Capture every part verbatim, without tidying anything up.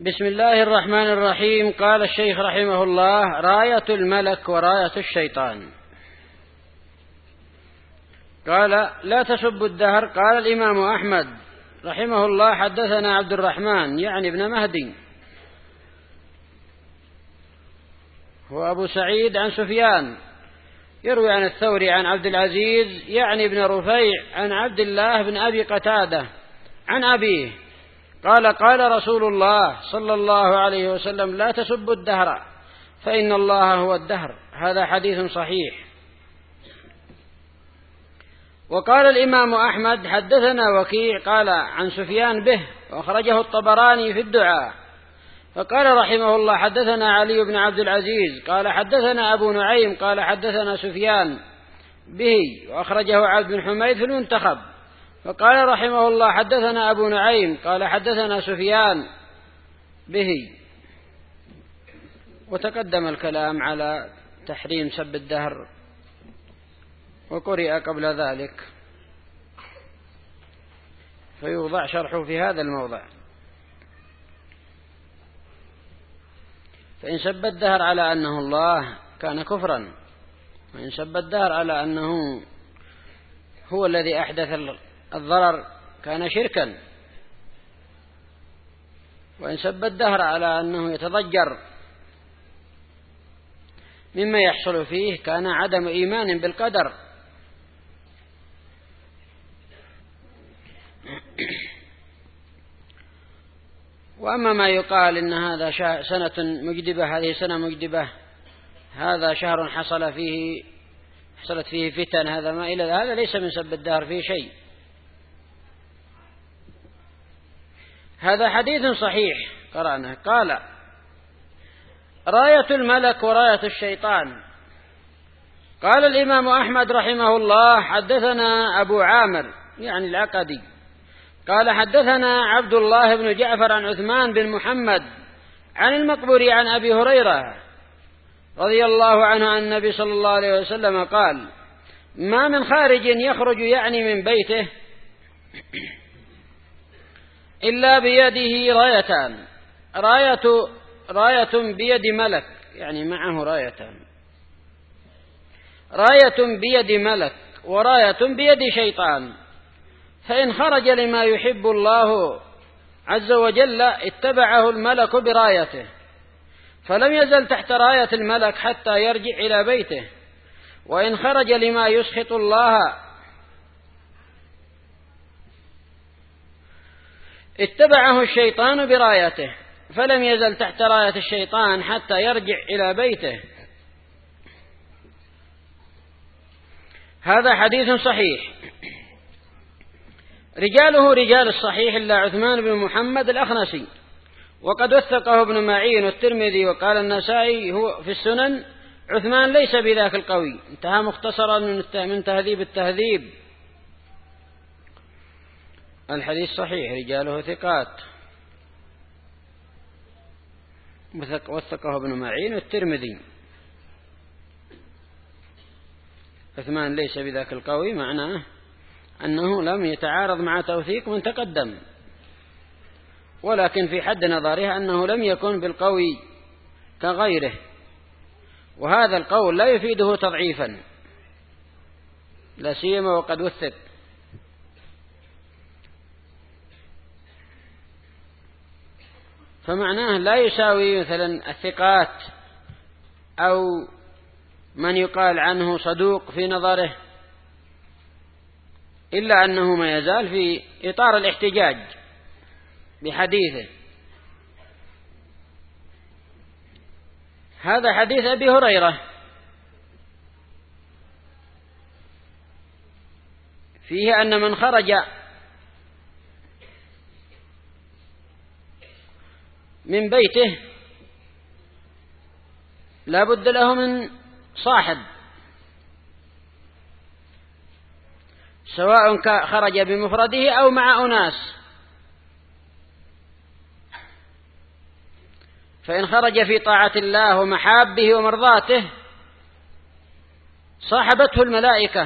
بسم الله الرحمن الرحيم. قال الشيخ رحمه الله: راية الملك وراية الشيطان. قال: لا تسبوا الدهر. قال الإمام أحمد رحمه الله: حدثنا عبد الرحمن يعني ابن مهدي هو أبو سعيد عن سفيان يروي عن الثوري عن عبد العزيز يعني ابن رفيع عن عبد الله بن أبي قتادة عن أبيه قال: قال رسول الله صلى الله عليه وسلم: لا تسبوا الدهر فإن الله هو الدهر. هذا حديث صحيح. وقال الإمام أحمد: حدثنا وكيع قال عن سفيان به، وأخرجه الطبراني في الدعاء. فقال رحمه الله: حدثنا علي بن عبد العزيز قال حدثنا أبو نعيم قال حدثنا سفيان به، وأخرجه عبد بن حميد في المنتخب. فقال رحمه الله: حدثنا أبو نعيم قال حدثنا سفيان به. وتقدم الكلام على تحريم سب الدهر وقرئ قبل ذلك، فيوضع شرحه في هذا الموضع. فإن سب الدهر على أنه الله كان كفرا، وإن سب الدهر على أنه هو الذي أحدث الضرر كان شركا، وإن سب الدهر على أنه يتضجر مما يحصل فيه كان عدم إيمان بالقدر. وأما ما يقال إن هذا سنة مجدبة، هذه سنة مجدبة، هذا شهر حصل فيه حصلت فيه فتن، هذا ما إلى هذا ليس من سب الدهر فيه شيء. هذا حديث صحيح قرأناه. قال: راية الملك وراية الشيطان. قال الإمام أحمد رحمه الله: حدثنا أبو عامر يعني العقدي قال حدثنا عبد الله بن جعفر عن عثمان بن محمد عن المقبوري عن أبي هريرة رضي الله عنه عن النبي صلى الله عليه وسلم قال: ما من خارج يخرج يعني من بيته إلا بيده رايتان، راية راية بيد ملك يعني معه رايتان، راية بيد ملك وراية بيد شيطان، فإن خرج لما يحب الله عز وجل اتبعه الملك برايته، فلم يزل تحت راية الملك حتى يرجع إلى بيته، وإن خرج لما يسخط الله اتبعه الشيطان برايته، فلم يزل تحت راية الشيطان حتى يرجع إلى بيته. هذا حديث صحيح، رجاله رجال الصحيح إلا عثمان بن محمد الأخنسي، وقد وثقه ابن معين والترمذي. وقال النسائي هو في السنن: عثمان ليس بذاك القوي. انتهى مختصرا من تهذيب التهذيب. الحديث صحيح، رجاله ثقات، وثقه ابن معين والترمذي. عثمان ليس بذاك القوي معناه أنه لم يتعارض مع توثيق من تقدم، ولكن في حد نظره أنه لم يكن بالقوي كغيره، وهذا القول لا يفيده تضعيفا لا سيما وقد وثق. فمعناه لا يساوي مثلا الثقات أو من يقال عنه صدوق في نظره، إلا أنه ما يزال في إطار الاحتجاج بحديثه. هذا حديث أبي هريرة فيه أن من خرج من بيته لا بد له من صاحب، سواء خرج بمفرده أو مع أناس. فإن خرج في طاعة الله ومحابه ومرضاته صاحبته الملائكة،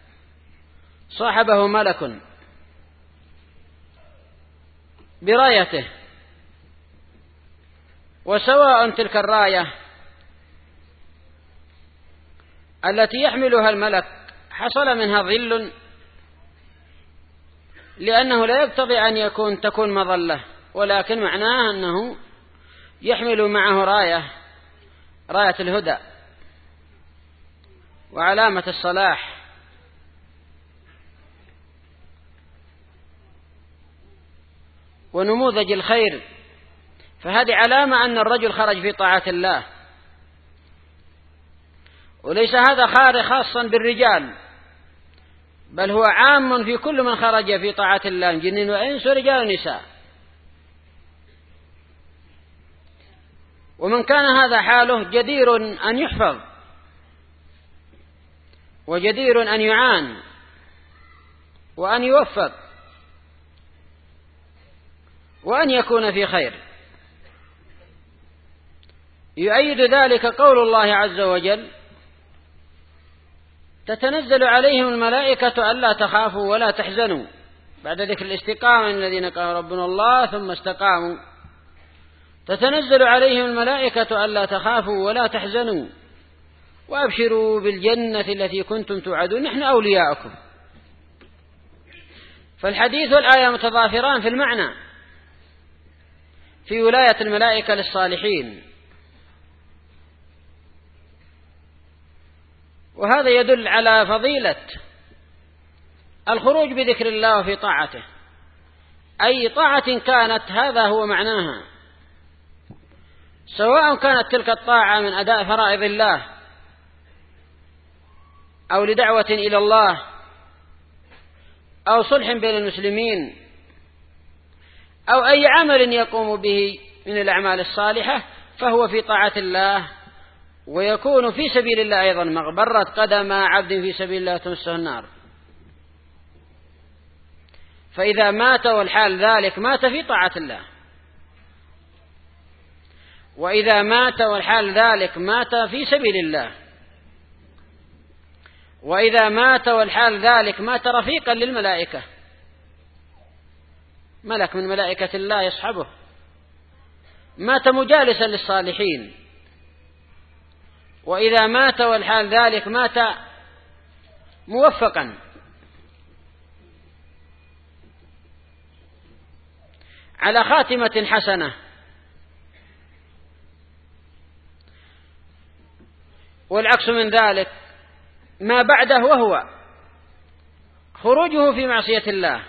صاحبه ملك برايته، وسواء تلك الراية التي يحملها الملك حصل منها ظل، لأنه لا يقتضي أن يكون تكون مظلة، ولكن معناه أنه يحمل معه راية راية الهدى وعلامة الصلاح. ونموذج الخير، فهذه علامة أن الرجل خرج في طاعة الله. وليس هذا خاصا بالرجال، بل هو عام في كل من خرج في طاعة الله من جن وإنس ورجال ونساء. ومن كان هذا حاله جدير أن يحفظ، وجدير أن يعان وأن يوفق وأن يكون في خير. يؤيد ذلك قول الله عز وجل: تتنزل عليهم الملائكة ألا تخافوا ولا تحزنوا، بعد ذكر الاستقامة الذين قالوا ربنا الله ثم استقاموا. تتنزل عليهم الملائكة ألا تخافوا ولا تحزنوا وأبشروا بالجنة التي كنتم توعدون نحن أولياؤكم. فالحديث والآية متضافران في المعنى في ولاية الملائكة للصالحين، وهذا يدل على فضيلة الخروج بذكر الله في طاعته، أي طاعة كانت هذا هو معناها، سواء كانت تلك الطاعة من أداء فرائض الله أو لدعوة إلى الله أو صلح بين المسلمين أو أي عمل يقوم به من الأعمال الصالحة، فهو في طاعة الله ويكون في سبيل الله أيضا. مغبرة قدم عبد في سبيل الله تمسه النار. فإذا مات والحال ذلك مات في طاعة الله، وإذا مات والحال ذلك مات في سبيل الله، وإذا مات والحال ذلك مات رفيقا للملائكة، ملك من ملائكة الله يصحبه، مات مجالسا للصالحين. وإذا مات والحال ذلك مات موفقا. على خاتمة حسنة. والعكس من ذلك ما بعده، وهو خروجه في معصية الله،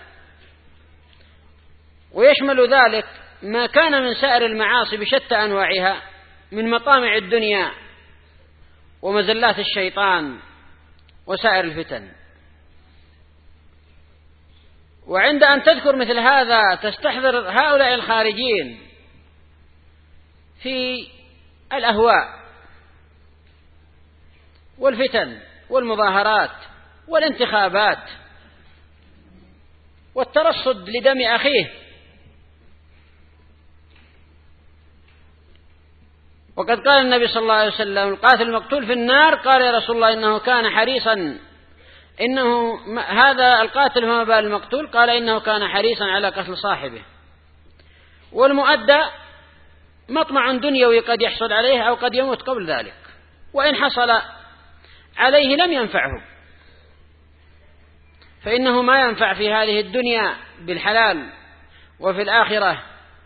ويشمل ذلك ما كان من سائر المعاصي بشتى أنواعها من مطامع الدنيا ومزلات الشيطان وسائر الفتن. وعند أن تذكر مثل هذا تستحضر هؤلاء الخارجين في الأهواء والفتن والمظاهرات والانتخابات والترصد لدم أخيه. وقد قال النبي صلى الله عليه وسلم: القاتل المقتول في النار. قال: يا رسول الله إنه كان حريصا، إنه هذا القاتل فما بال المقتول؟ قال: إنه كان حريصا على قتل صاحبه. والمؤدى مطمع دنيوي قد يحصل عليه أو قد يموت قبل ذلك، وإن حصل عليه لم ينفعه، فإنه ما ينفع في هذه الدنيا بالحلال، وفي الآخرة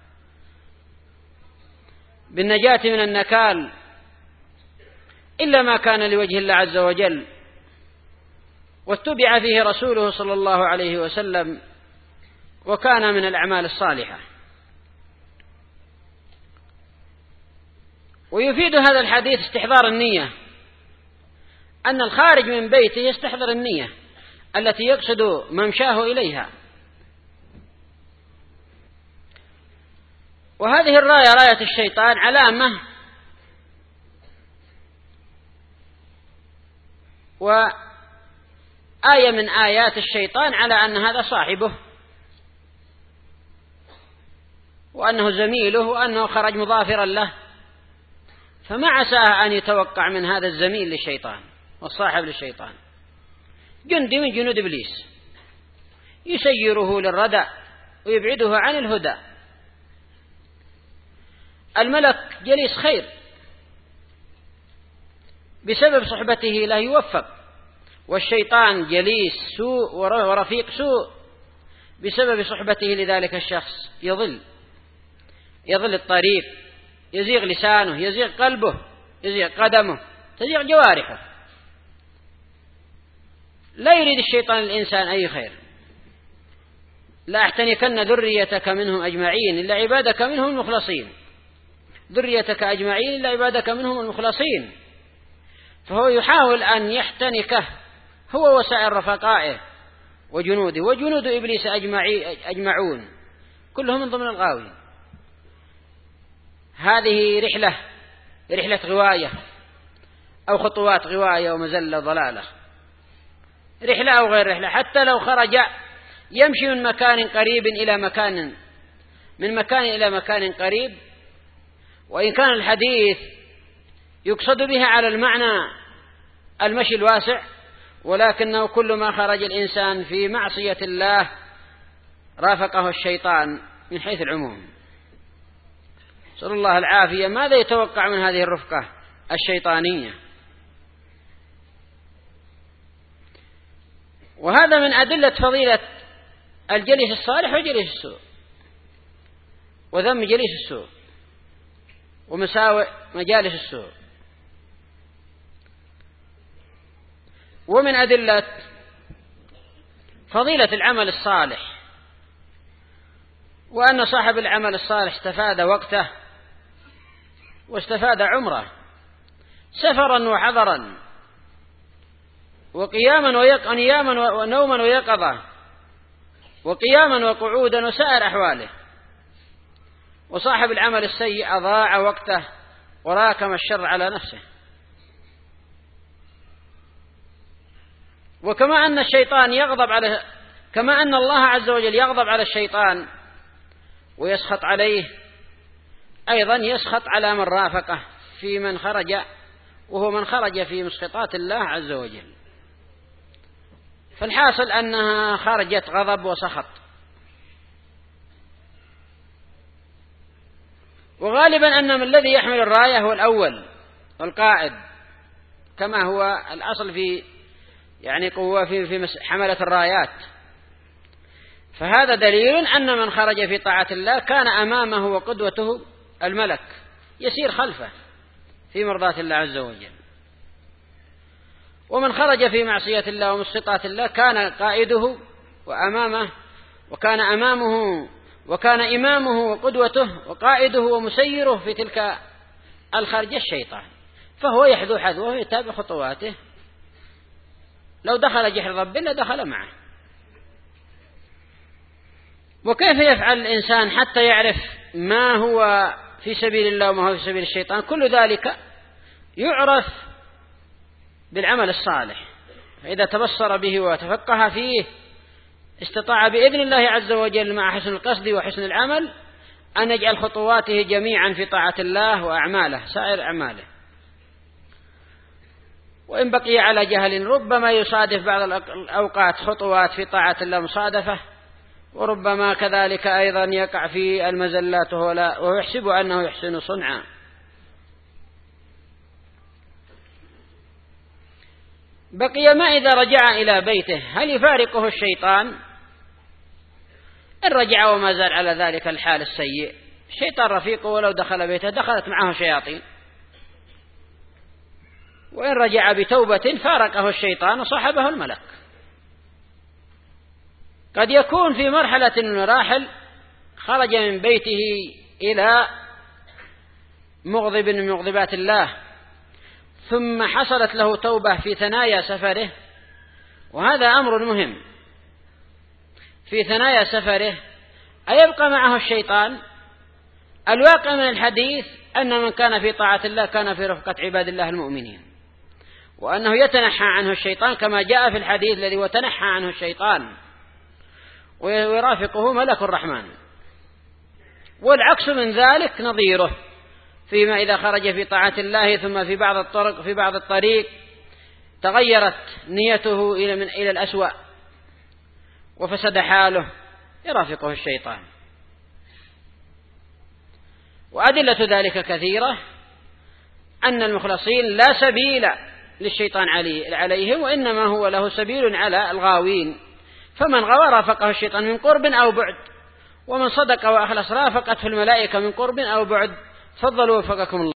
بالنجاة من النكال، إلا ما كان لوجه الله عز وجل واتبع فيه رسوله صلى الله عليه وسلم وكان من الأعمال الصالحة. ويفيد هذا الحديث استحضار النية، أن الخارج من بيته يستحضر النية التي يقصد ممشاه إليها. وهذه الراية راية الشيطان علامة وآية من آيات الشيطان على أن هذا صاحبه، وأنه زميله، وأنه خرج مظافرا له، فما عساه أن يتوقع من هذا الزميل للشيطان والصاحب للشيطان جندي من جنود إبليس يسيره للردى ويبعده عن الهدى. الملك جليس خير بسبب صحبته لا يوفق، والشيطان جليس سوء ورفيق سوء بسبب صحبته لذلك الشخص يضل يضل الطريق، يزيغ لسانه، يزيغ قلبه، يزيغ قدمه، تزيغ جوارحه. لا يريد الشيطان الإنسان أي خير. لا أحتنكن ذريتك منهم أجمعين إلا عبادك منهم المخلصين، ذريتك أجمعين إلا عبادك منهم المخلصين. فهو يحاول أن يحتنكه هو وسائر رفقائه وجنوده، وجنود إبليس أجمعون كلهم من ضمن الغاوين. هذه رحلة رحلة غواية أو خطوات غواية ومزلة ضلالة، رحلة أو غير رحلة. حتى لو خرج يمشي من مكان قريب إلى مكان من مكان إلى مكان قريب، وإن كان الحديث يقصد بها على المعنى المشي الواسع، ولكنه كل ما خرج الإنسان في معصية الله رافقه الشيطان من حيث العموم. صلى الله العافية. ماذا يتوقع من هذه الرفقة الشيطانية؟ وهذا من أدلة فضيلة الجليس الصالح وجليس السوء، وذم جليس السوء ومساوئ مجالس السوء. ومن أدلة فضيلة العمل الصالح، وأن صاحب العمل الصالح استفاد وقته واستفاد عمره سفرا وحضرا وقياما ونياما ونوما ويقظة وقياما وقعودا وسائر أحواله. وصاحب العمل السيء أضاع وقته وراكم الشر على نفسه. وكما أن الشيطان يغضب على كما أن الله عز وجل يغضب على الشيطان ويسخط عليه، أيضا يسخط على من رافقه في من خرج وهو من خرج في مسخطات الله عز وجل. فالحاصل أنها خرجت غضب وسخط. وغالبا أن من الذي يحمل الراية هو الأول والقائد، كما هو الأصل في يعني قوة في في حملة الرايات. فهذا دليل أن من خرج في طاعة الله كان أمامه وقدوته الملك يسير خلفه في مرضاة الله عز وجل. ومن خرج في معصية الله ومسخطات الله كان قائده وأمامه وكان أمامه وكان إمامه وقدوته وقائده ومسيره في تلك الخرجة الشيطان، فهو يحذو حذوه ويتابع خطواته. لو دخل جحر ضب لدخل معه. وكيف يفعل الإنسان حتى يعرف ما هو في سبيل الله وما هو في سبيل الشيطان؟ كل ذلك يعرف بالعمل الصالح، فإذا تبصر به وتفقه فيه استطاع بإذن الله عز وجل مع حسن القصد وحسن العمل أن يجعل خطواته جميعا في طاعة الله وأعماله سائر أعماله. وإن بقي على جهل ربما يصادف بعض الأوقات خطوات في طاعة الله مصادفة، وربما كذلك أيضا يقع في المزلات وهو يحسب أنه يحسن صنعا. بقي ما إذا رجع إلى بيته هل يفارقه الشيطان؟ إن رجع وما زال على ذلك الحال السيء الشيطان رفيقه، ولو دخل بيته دخلت معه شياطين. وإن رجع بتوبة فارقه الشيطان وصحبه الملك. قد يكون في مرحلة من المراحل خرج من بيته إلى مغضب من مغضبات الله، ثم حصلت له توبة في ثنايا سفره، وهذا أمر مهم. في ثنايا سفره أيبقى معه الشيطان؟ الواقع من الحديث أن من كان في طاعة الله كان في رفقة عباد الله المؤمنين، وأنه يتنحى عنه الشيطان كما جاء في الحديث الذي وتنحى عنه الشيطان ويرافقه ملك الرحمن. والعكس من ذلك نظيره، فيما إذا خرج في طاعة الله ثم في بعض الطرق في بعض الطريق تغيرت نيته إلى من إلى الأسوأ وفسد حاله يرافقه الشيطان. وأدلة ذلك كثيرة، أن المخلصين لا سبيل للشيطان عليهم، وإنما هو له سبيل على الغاوين، فمن غوى رافقه الشيطان من قرب أو بعد، ومن صدق وأخلص رافقته الملائكة من قرب أو بعد. فضلوا وفقكم الله.